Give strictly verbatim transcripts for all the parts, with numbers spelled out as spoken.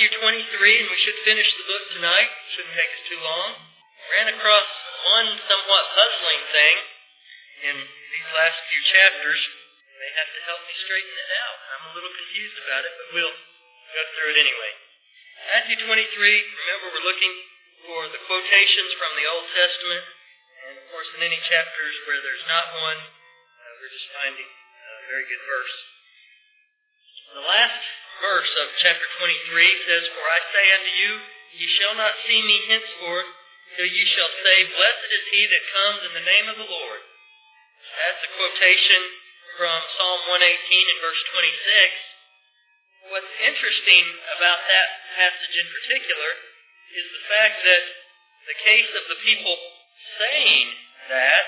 Matthew twenty-three, and we should finish the book tonight. Shouldn't take us too long. Ran across one somewhat puzzling thing in these last few chapters. You may have to help me straighten it out. I'm a little confused about it, but we'll go through it anyway. Matthew twenty-three, remember we're looking for the quotations from the Old Testament, and of course in any chapters where there's not one, uh, we're just finding a very good verse. The last verse of chapter twenty-three says, "For I say unto you, ye shall not see me henceforth, till ye shall say, Blessed is he that comes in the name of the Lord." That's a quotation from Psalm one eighteen and verse twenty-six. What's interesting about that passage in particular is the fact that the case of the people saying that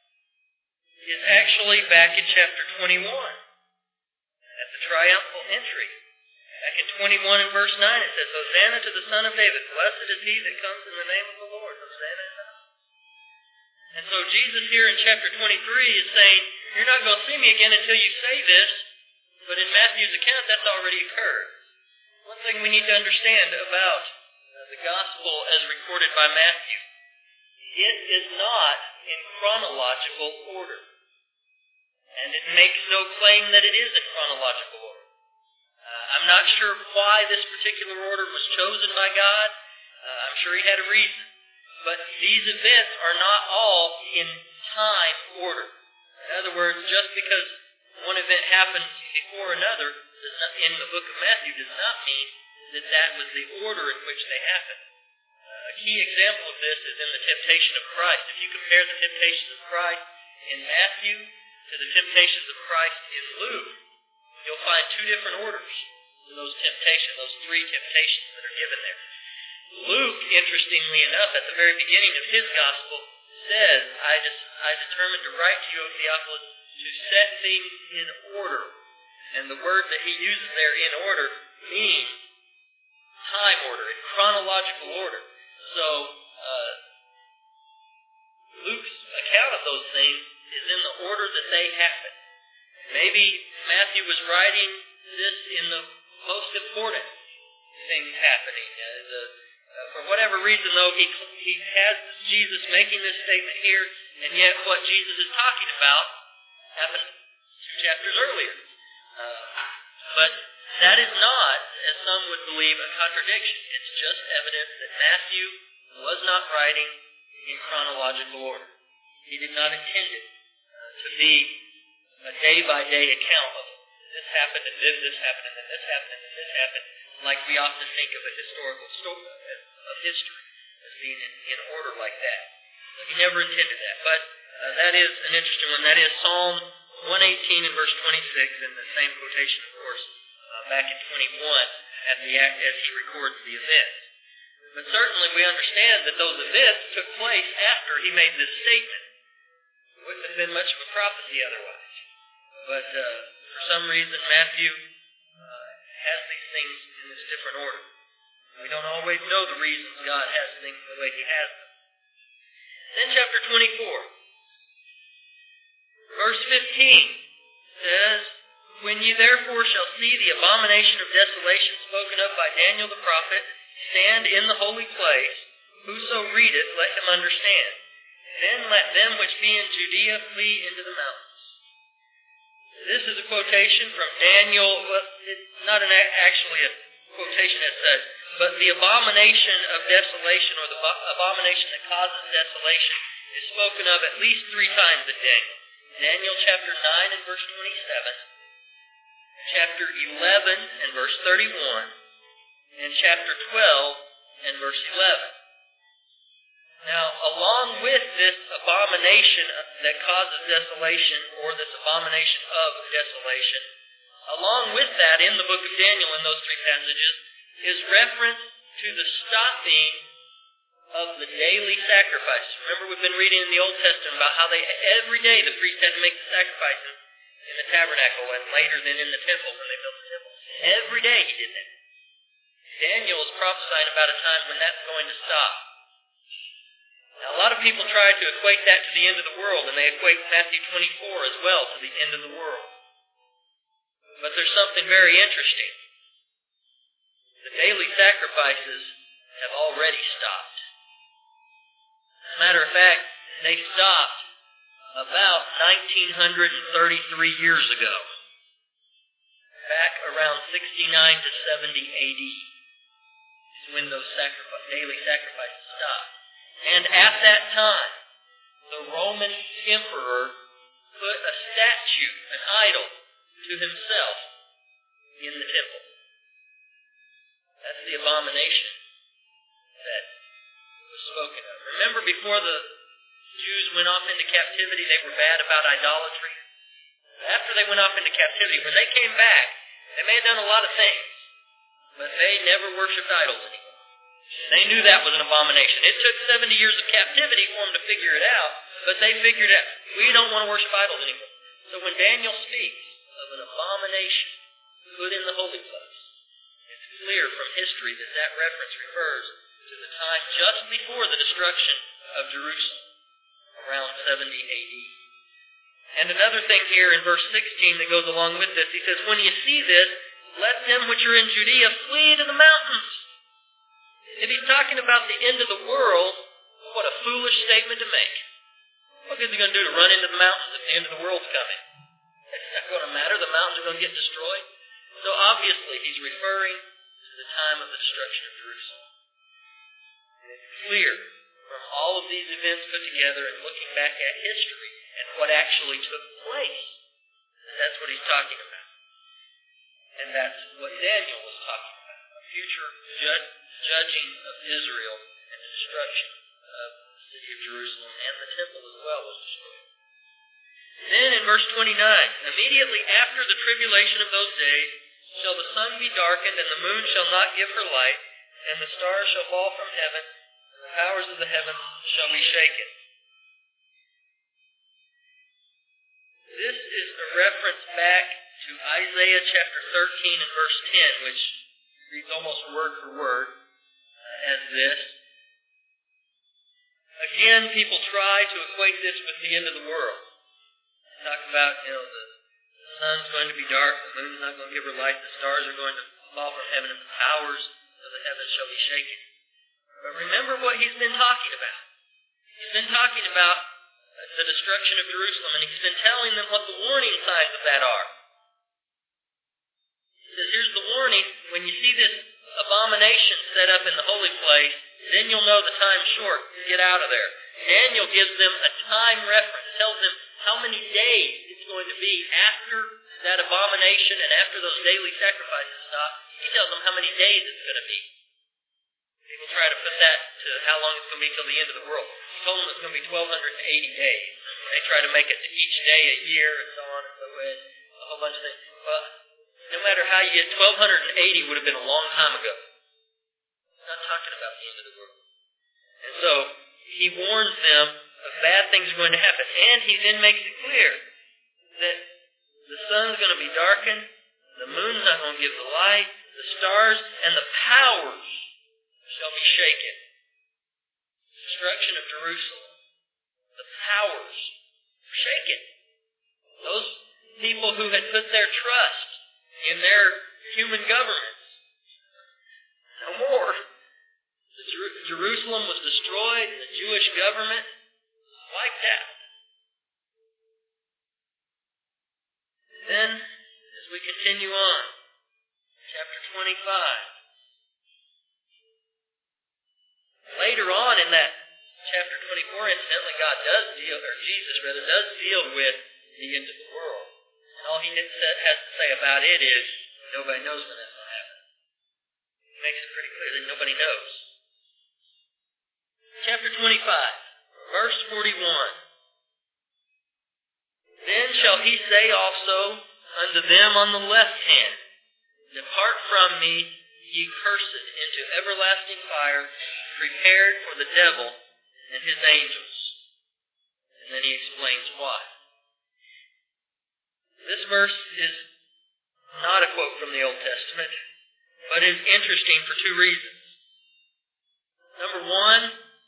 is actually back in chapter twenty-one, at the triumphal entry. Back in twenty-one and verse nine it says, "Hosanna to the Son of David, blessed is he that comes in the name of the Lord." Hosanna in the highest. And so Jesus here in chapter twenty-three is saying, you're not going to see me again until you say this, but in Matthew's account that's already occurred. One thing we need to understand about uh, the gospel as recorded by Matthew, it is not in chronological order. And it makes no claim that it is in chronological order. Uh, I'm not sure why this particular order was chosen by God. Uh, I'm sure he had a reason. But these events are not all in time order. In other words, just because one event happens before another does not, in the book of Matthew does not mean that that was the order in which they happened. Uh, a key example of this is in the temptation of Christ. If you compare the temptations of Christ in Matthew to the temptations of Christ in Luke, you'll find two different orders to those temptations, those three temptations that are given there. Luke, interestingly enough, at the very beginning of his gospel, says, I, just, I determined to write to you, O Theophilus, to set things in order. And the word that he uses there, in order, means time order, in chronological order. So, uh, Luke's account of those things is in the order that they happen. Maybe Matthew was writing this in the most important things happening. Uh, the, uh, for whatever reason, though, he, he has Jesus making this statement here, and yet what Jesus is talking about happened two chapters earlier. Uh, but that is not, as some would believe, a contradiction. It's just evidence that Matthew was not writing in chronological order. He did not intend it uh, to be a day-by-day account of this happened, and then this happened, and then this happened, and then this happened, like we often think of a historical story of history as being in, in order like that. He never intended that. But uh, that is an interesting one. That is Psalm one eighteen and verse twenty-six, in the same quotation, of course, uh, back in twenty-one, at the, as he records the events. But certainly we understand that those events took place after he made this statement. It wouldn't have been much of a prophecy otherwise. But uh, for some reason, Matthew uh, has these things in this different order. We don't always know the reasons God has things the way he has them. Then chapter twenty-four, verse fifteen says, "When ye therefore shall see the abomination of desolation spoken of by Daniel the prophet stand in the holy place, whoso readeth, let him understand. Then let them which be in Judea flee into the mountains." This is a quotation from Daniel. Well, it's not an, actually a quotation as such, but the abomination of desolation, or the abomination that causes desolation, is spoken of at least three times in Daniel. Daniel chapter nine and verse twenty-seven, chapter eleven and verse thirty-one, and chapter twelve and verse eleven. Now, along with this abomination that causes desolation, or this abomination of desolation, along with that in the book of Daniel in those three passages, is reference to the stopping of the daily sacrifices. Remember, we've been reading in the Old Testament about how they every day the priest had to make the sacrifices in the tabernacle, and later then in the temple when they built the temple. Every day he did that. Daniel is prophesying about a time when that's going to stop. Now, a lot of people try to equate that to the end of the world, and they equate Matthew twenty-four as well to the end of the world. But there's something very interesting. The daily sacrifices have already stopped. As a matter of fact, they stopped about nineteen thirty-three years ago. Back around sixty-nine to seventy A D is when those sacrifice, daily sacrifices stopped. And at that time, the Roman emperor put a statue, an idol, to himself in the temple. That's the abomination that was spoken of. Remember, before the Jews went off into captivity, they were bad about idolatry. After they went off into captivity, when they came back, they may have done a lot of things, but they never worshipped idols anymore. They knew that was an abomination. It took seventy years of captivity for them to figure it out, but they figured out, we don't want to worship idols anymore. So when Daniel speaks of an abomination put in the holy place, it's clear from history that that reference refers to the time just before the destruction of Jerusalem, around seventy A D. And another thing here in verse sixteen that goes along with this, he says, when you see this, let them which are in Judea flee to the mountains. If he's talking about the end of the world, what a foolish statement to make. What good is he going to do to run into the mountains if the end of the world's coming? It's not going to matter. The mountains are going to get destroyed. So obviously he's referring to the time of the destruction of Jerusalem. And it's clear from all of these events put together and looking back at history and what actually took place, that's what he's talking about. And that's what Daniel was talking about, a future ju- judging of Israel and the destruction of the city of Jerusalem, and the temple as well was destroyed. Then in verse twenty-nine, immediately after the tribulation of those days shall the sun be darkened, and the moon shall not give her light, and the stars shall fall from heaven, and the powers of the heavens shall be shaken. This is a reference back to Isaiah chapter thirteen and verse ten, which reads almost word for word uh, as this. Again, people try to equate this with the end of the world. They talk about, you know, the, the sun's going to be dark, the moon's not going to give her light, the stars are going to fall from heaven, and the powers of the heavens shall be shaken. But remember what he's been talking about. He's been talking about the destruction of Jerusalem, and he's been telling them what the warning signs of that are. He says, here's the warning. When you see this abomination set up in the holy place, then you'll know the time's short. Get out of there. Daniel gives them a time reference, tells them how many days it's going to be after that abomination and after those daily sacrifices stop. He tells them how many days it's going to be. People try to put that to how long it's going to be till the end of the world. He told them it's going to be twelve eighty days. They try to make it to each day a year and so on and so on, a whole bunch of things. Well, no matter how you get, twelve eighty would have been a long time ago. He's not talking about the end of the world. And so he warns them of bad things are going to happen. And he then makes it clear that the sun's going to be darkened, the moon's not going to give the light, the stars and the powers shall be shaken. Destruction of Jerusalem. The powers are shaken. Those people who had put their trust in their human governments, no more. The Jer- Jerusalem was destroyed, and the Jewish government was wiped out. Then, as we continue on, chapter twenty-five. Later on in that chapter twenty-four, incidentally, God does deal, or Jesus rather, does deal with the end of the world. And all he has to say about it is, nobody knows when that's going to happen. He makes it pretty clear that nobody knows. Chapter twenty-five, verse forty-one. Then shall he say also unto them on the left hand, Depart from me, ye cursed, into everlasting fire, prepared for the devil and his angels. And then he explains why. This verse is not a quote from the Old Testament, but is interesting for two reasons. Number one,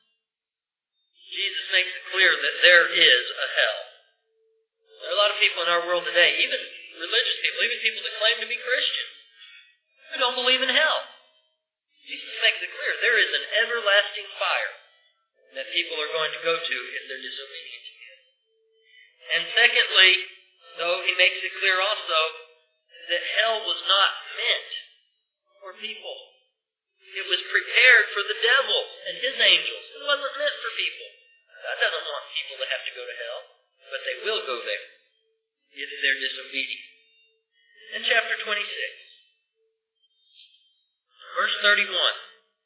Jesus makes it clear that there is a hell. There are a lot of people in our world today, even religious people, even people that claim to be Christians, who don't believe in hell. everlasting fire that people are going to go to if they're disobedient to Him. And secondly, though He makes it clear also that hell was not meant for people. It was prepared for the devil and his angels. It wasn't meant for people. God doesn't want people to have to go to hell, but they will go there if they're disobedient. In chapter twenty-six, verse thirty-one.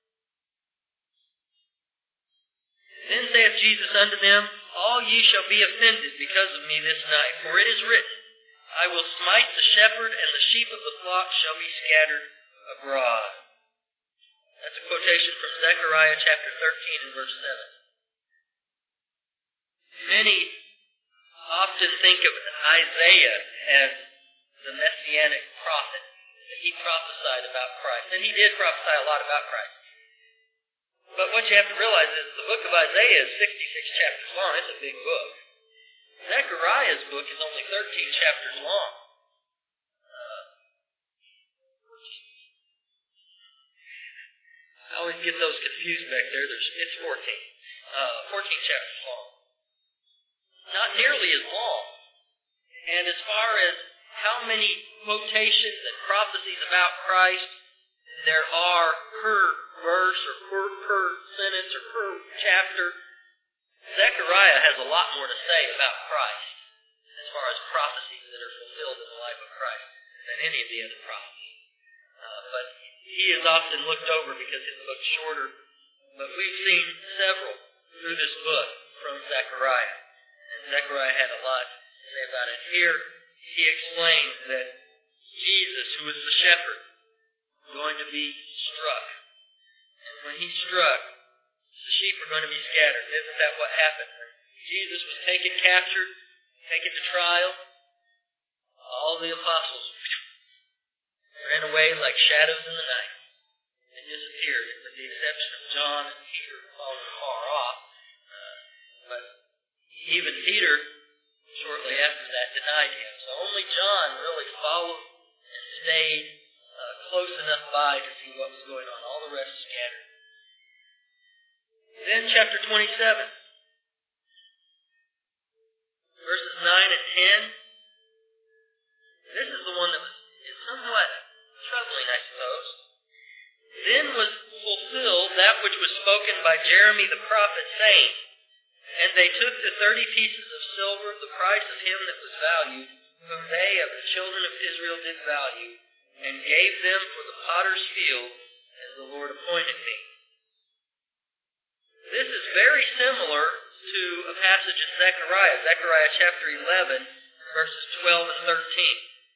Then saith Jesus unto them, All ye shall be offended because of me this night, for it is written, I will smite the shepherd, and the sheep of the flock shall be scattered abroad. That's a quotation from Zechariah chapter thirteen and verse seven. Many often think of Isaiah as the messianic prophet, that he prophesied about Christ. And he did prophesy a lot about Christ. But what you have to realize is the book of Isaiah is sixty-six chapters long. It's a big book. Zechariah's book is only thirteen chapters long. Uh, I always get those confused back there. There's, it's fourteen. Uh, fourteen chapters long. Not nearly as long. And as far as how many quotations and prophecies about Christ there are per verse or per, per sentence or per chapter, Zechariah has a lot more to say about Christ as far as prophecies that are fulfilled in the life of Christ than any of the other prophets. Uh, but he is often looked over because his book's shorter. But we've seen several through this book from Zechariah. And Zechariah had a lot to say about it. Here he explains that Jesus, who is the shepherd, is going to be struck. And when he's struck, the sheep are going to be scattered. Isn't that what happened? Jesus was taken captured, taken to trial. All the apostles ran away like shadows in the night and disappeared, with the exception of John and Peter following far off. Uh, but even Peter, shortly after that, denied him. So only John really followed and stayed uh, close enough by to see what was going on. All the rest scattered. Then chapter twenty-seven, verses nine and ten. This is the one that was is somewhat troubling, I suppose. Then was fulfilled that which was spoken by Jeremy the prophet, saying, And they took the thirty pieces of silver, the price of him that was valued, whom they of the children of Israel did value, and gave them for the potter's field, as the Lord appointed me. This is very similar to a passage in Zechariah, Zechariah chapter eleven, verses twelve and thirteen.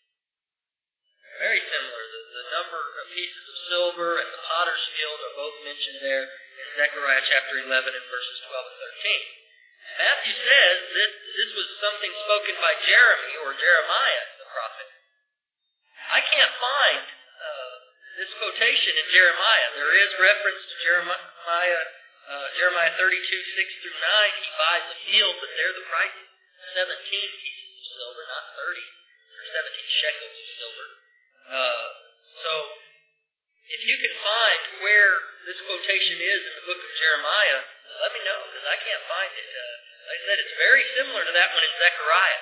Very similar. The, the number of pieces of silver and the potter's field are both mentioned there in Zechariah chapter eleven and verses twelve and thirteen. Matthew says that this was something spoken by Jeremy or Jeremiah, the prophet. I can't find uh, this quotation in Jeremiah. There is reference to Jeremiah, uh, Jeremiah thirty-two, six through nine. He buys a field, but there the price is seventeen pieces of silver, not thirty, or seventeen shekels of silver. Uh, so, if you can find where this quotation is in the book of Jeremiah, let me know, because I can't find it. Uh, like I said, it's very similar to that one in Zechariah.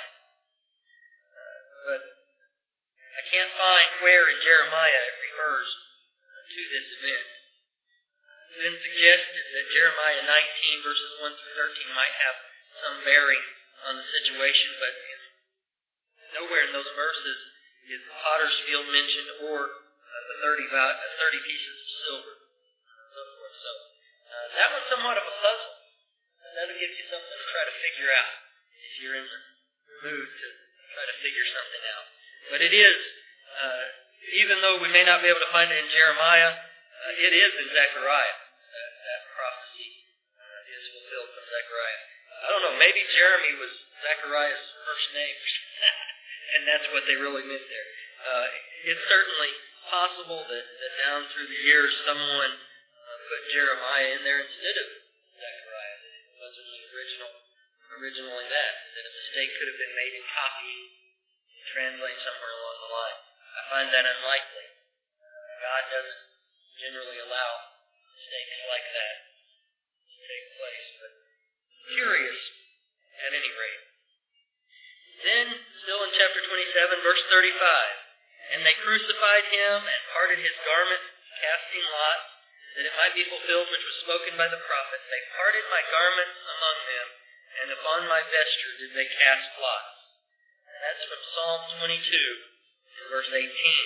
Uh, but I can't find where in Jeremiah it refers to this event. It's been suggested that Jeremiah nineteen, verses one through thirteen might have some bearing on the situation, but nowhere in those verses is the potter's field mentioned or uh, the thirty, uh, thirty pieces of silver. So forth. So uh, that one's somewhat of a puzzle. That'll give you something to try to figure out if you're in the mood to try to figure something out. But it is, uh, even though we may not be able to find it in Jeremiah, uh, it is in Zechariah. That, that prophecy uh, is fulfilled from Zechariah. I don't know, maybe Jeremy was Zechariah's first name, and that's what they really meant there. Uh, it's certainly possible that, that down through the years someone uh, put Jeremiah in there instead of Zechariah. It wasn't the original, originally that. That a mistake could have been made in copying, translate somewhere along the line. I find that unlikely. God doesn't generally allow mistakes like that take place. But curious, at any rate. Then, still in chapter twenty-seven, verse thirty-five, and they crucified him and parted his garment, casting lots, that it might be fulfilled which was spoken by the prophet. They parted my garments among them, and upon my vesture did they cast lots. And that's from Psalm twenty-two, verse eighteen.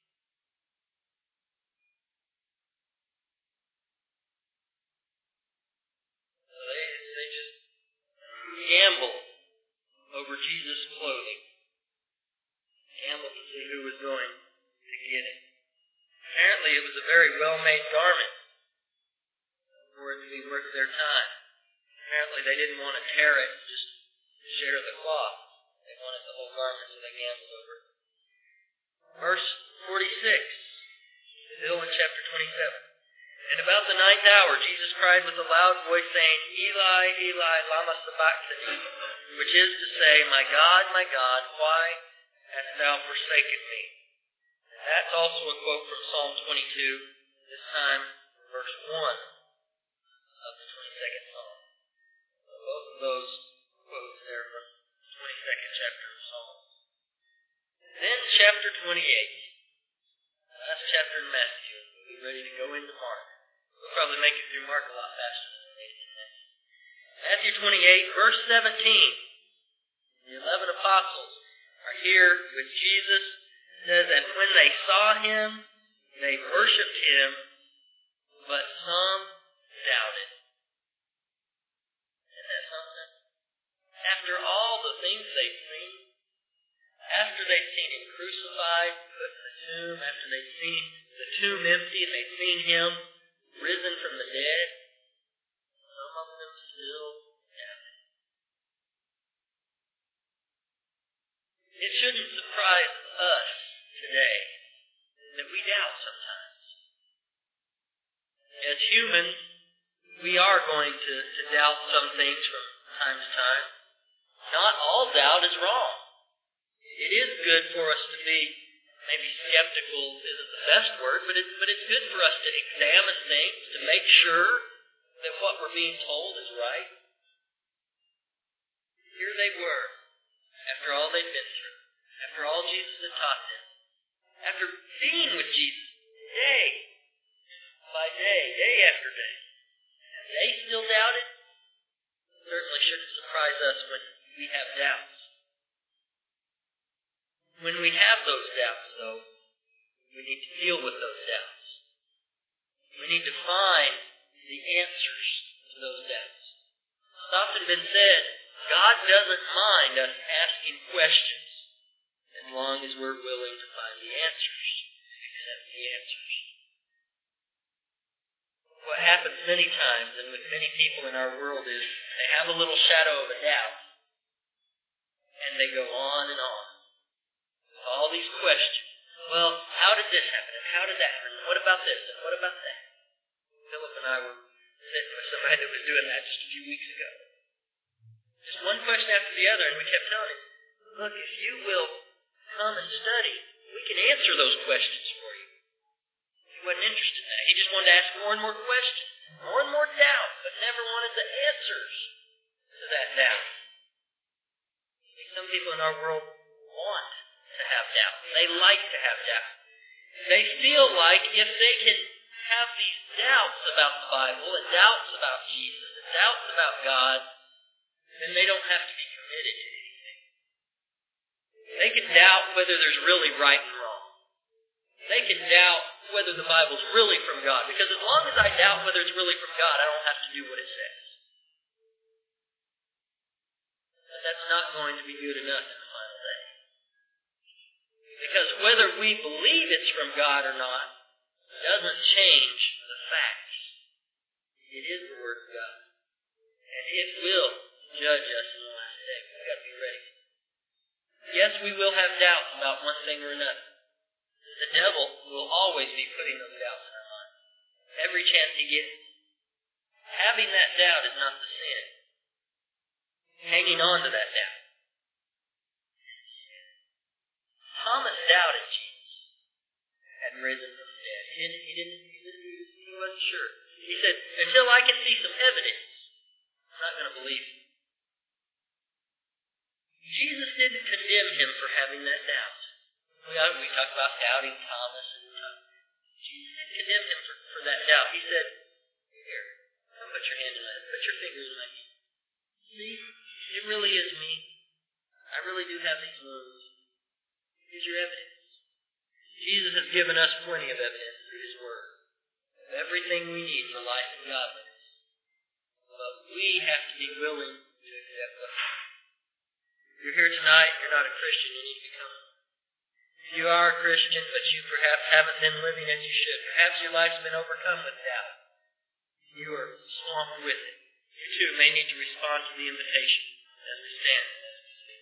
So they, they just gambled over Jesus' clothing. Gambled to see who was going to get it. Apparently it was a very well-made garment for it to be worth their time. Apparently they didn't want to tear it and just share the cloth. They wanted the whole garment, so they gambled over it. Verse forty-six, still in chapter twenty-seven. And about the ninth hour Jesus cried with a loud voice, saying, Eli, Eli, lama sabachthani, which is to say, My God, my God, why hast thou forsaken me? And that's also a quote from Psalm twenty-two, this time verse one of the twenty-second Psalm. So both of those quotes there from the twenty-second chapter of Psalms. Then chapter twenty-eight, last chapter in Matthew. We'll be ready to go into Mark. We'll probably make it through Mark a lot faster than we did next. Matthew twenty-eight, verse seventeen. The eleven apostles are here with Jesus. It says, And when they saw him, they worshipped him, but some doubted. Isn't that something? After all the things they've seen, after they've seen him crucified, put in the tomb, after they've seen the tomb empty and they've seen him risen from the dead, some of them still doubted. It shouldn't surprise us today that we doubt sometimes. As humans, we are going to, to doubt some things from time to time. Not all doubt is wrong. It is good for us to be, maybe skeptical isn't the best word, but, it, but it's good for us to examine things, to make sure that what we're being told is right. Here they were, after all they'd been through, after all Jesus had taught them, after being with Jesus day by day, day after day, and they still doubted. It certainly shouldn't surprise us when we have doubts. When we have those doubts, though, we need to deal with those doubts. We need to find the answers to those doubts. It's often been said, God doesn't mind us asking questions as long as we're willing to find the answers, accept the answers. What happens many times and with many people in our world is they have a little shadow of a doubt, and they go on and on. All these questions. Well, how did this happen? And how did that happen? And what about this? And what about that? Philip and I were sitting with somebody that was doing that just a few weeks ago. Just one question after the other, and we kept telling him, look, if you will come and study, we can answer those questions for you. He wasn't interested in that. He just wanted to ask more and more questions, more and more doubt, but never wanted the answers to that doubt. Some people in our world want to have doubt. They like to have doubt. They feel like if they can have these doubts about the Bible and doubts about Jesus and doubts about God, then they don't have to be committed to anything. They can doubt whether there's really right and wrong. They can doubt whether the Bible's really from God, because as long as I doubt whether it's really from God, I don't have to do what it says. But that's not going to be good enough in the final day. Because whether we believe it's from God or not doesn't change the facts. It is the Word of God. And it will judge us in the last day. We've got to be ready. Yes, we will have doubts about one thing or another. The devil will always be putting those doubts in our mind. Every chance he gets. Having that doubt is not the sin. Hanging on to that doubt. Thomas doubted Jesus had risen from the dead. He didn't, he didn't, he, didn't, he wasn't sure. He He said, until I can see some evidence, I'm not going to believe him. Jesus didn't condemn him for having that doubt. We, we talk about doubting Thomas. And uh, Jesus didn't condemn him for, for that doubt. He said, here, put your hand in my, put your finger in my hand. See, it really is me. I really do have these wounds. Here's your evidence. Jesus has given us plenty of evidence through His Word of everything we need for life and godliness. But we have to be willing to accept them. If you're here tonight and you're not a Christian, you need to become. If you are a Christian, but you perhaps haven't been living as you should, perhaps your life's been overcome with doubt, you are swamped with it, you too may need to respond to the invitation as we stand.